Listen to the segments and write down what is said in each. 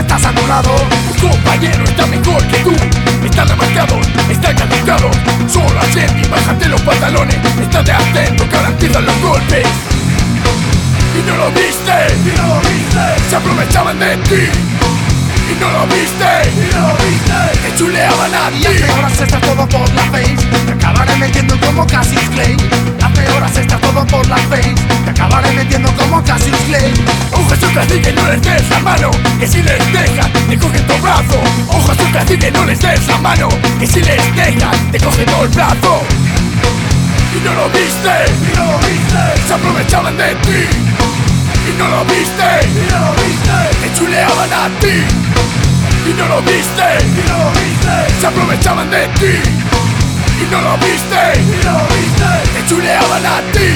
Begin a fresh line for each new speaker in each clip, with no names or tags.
estás anulado.
Tus compañeros están mejor que tú, están remarcados, están caducados. Solo asciende y bájate los pantalones. Estate atento que ahora empiezan los golpes. Y no lo viste, se aprovechaban de ti. Y no lo viste, te chuleaban a ti.
Y hace horas está todo por la face, te acabaré metiendo como Cassius Clay. Hace horas está todo por la face, te acabaré metiendo como Cassius Clay.
Ojo a su cacique, no les des la mano, que si les dejan, te cogen tu brazo. Ojo a su cacique, no les des la mano, que si les dejan, te cogen todo el brazo. Y no lo viste, se aprovechaban de ti. Y no lo viste, te chuleaban a ti. Y no lo viste, se aprovechaban de ti. Y no lo viste, te chuleaban a ti.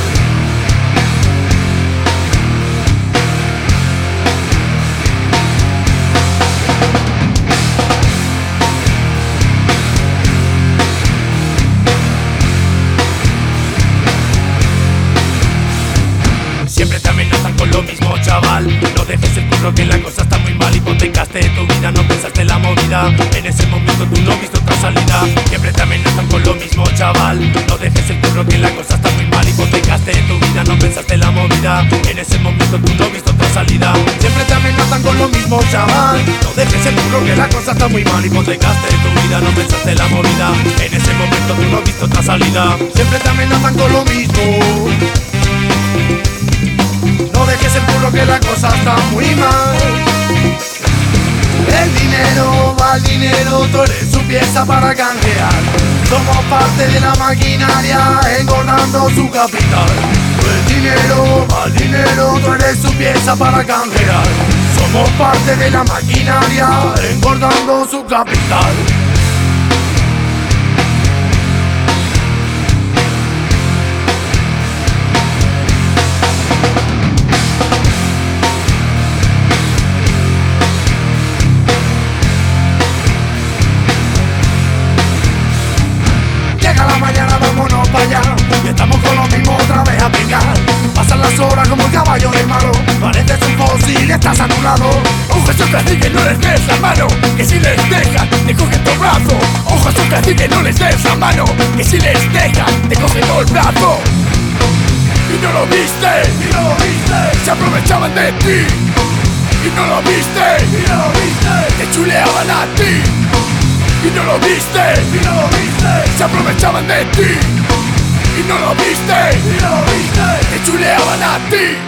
Siempre te amenazan con lo mismo, chaval. No dejes el curro que la cosa está muy mal. Hipotecaste tu vida, no pensaste la movida. En ese momento tú no viste otra salida. Siempre te amenazan con lo mismo, chaval. No dejes el curro que la cosa está muy mal. Hipotecaste tu vida, no pensaste la movida. En ese momento tú no viste otra salida.
Siempre te amenazan con lo mismo, chaval.
No dejes el curro que la cosa está muy mal. Hipotecaste tu vida, no pensaste la movida. En ese momento tú no viste otra salida.
Siempre te amenazan con lo mismo. No dejes el culo que la cosa está muy mal. El dinero va al dinero, tú eres su pieza para canjear. Somos parte de la maquinaria engordando su capital. El dinero va al dinero, tú eres su pieza para canjear. Somos parte de la maquinaria engordando su capital. Vámonos para allá, y estamos con lo mismo otra vez a picar. Pasan las horas como el caballo de malo, pareces un fósil, estás anulado.
Ojo a su cacique, no les des la mano, que si les dejan, te cogen tu brazo. Ojo a su cacique, no les des la mano, que si les dejan, te cogen todo el brazo. Y no lo viste, se aprovechaban de ti. Y no lo viste, te chuleaban a ti. Y no lo viste, se aprovechaban de ti. Y no lo viste, te chuleaban a ti.